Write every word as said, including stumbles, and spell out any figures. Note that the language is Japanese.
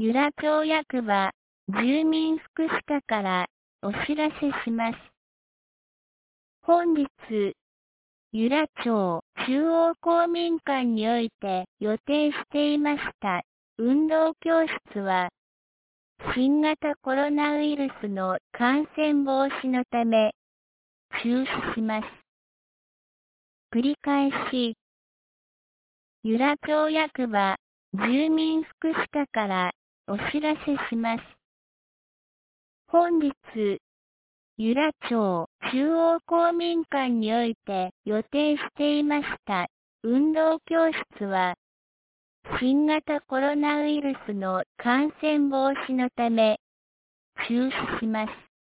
由良町役場、住民福祉課からお知らせします。本日、由良町中央公民館において予定していました運動教室は、新型コロナウイルスの感染防止のため、中止します。繰り返し、由良町役場、住民福祉課からお知らせします。本日、由良町中央公民館において予定していました運動教室は、新型コロナウイルスの感染防止のため、中止します。